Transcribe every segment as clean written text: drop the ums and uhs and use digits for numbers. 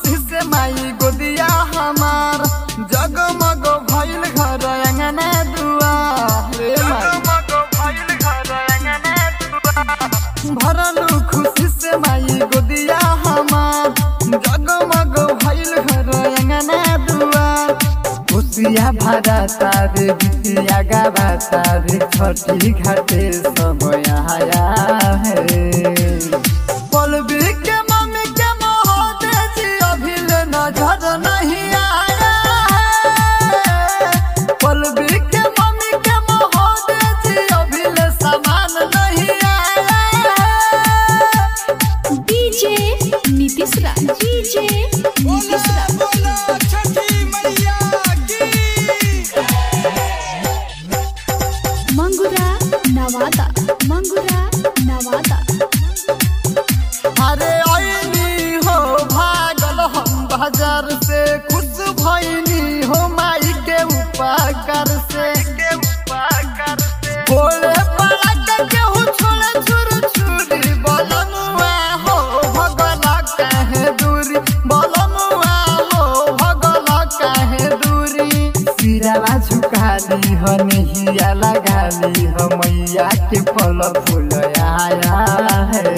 खुशी से माई गोदिया हमार जगमग भइल घर अंगना दुआर रे भरलू खुशी से माई गोदिया हमार जगमग भइल घर अंगना दुआर खुशिया भरा तारे बिटिया गावा तारे छठी घाटे सब आया है पलवी के मम्मी के महोदय जी अभी नजर नहीं आया है पलवी के मम्मी के महोदय जी अभी सामान नहीं आया है डीजे नीतीश राज डीजे नीतीश राज मंगुरा नवादा मंगुरा नवादा अरे आईनी हो भागल हम बाजार से खुश भइनी हो माई के उपकार से बोले पड़ा के केहू छोड़े छुर छुरी बोलनुआ हो भगला काहे दूरी बोलनुआ हो भगला काहे दूरी सिरावा झुका ली हो नहिया लगा ली हो मैया के फल फूल आया है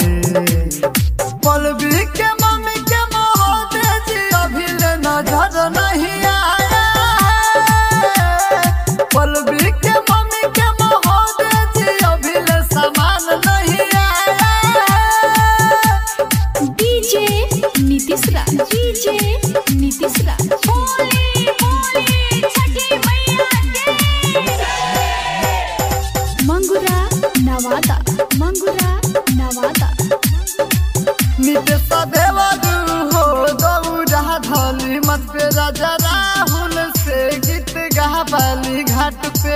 पलवी के मम्मी के महोदय जी अभी नजर नहीं आया है पलवी के मम्मी के महोदय जी अभी सामान नहीं आया है डीजे नीतीश राज डीजे नीतीश राज मंगुरा नवादा मंगुरा नवादा नितेश देवरू हो दौड़ा धली मत पे राजा राहुल से गीत गावाली घाट पे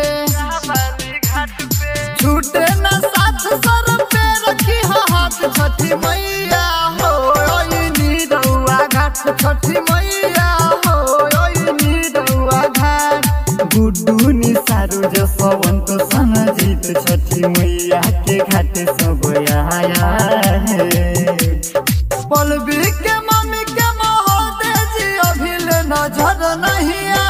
छूटे न साथ सर पे रखी हाथ छठी मैया हो ओइनी रउआ घाट छठी मैया हो ओइनी रउआ घाट गुड्डू निसारू जसवंत संजीत छठी मैया के घाट सब आया है पलवी के मम्मी के महोदय जी अभी नजर नहीं आया।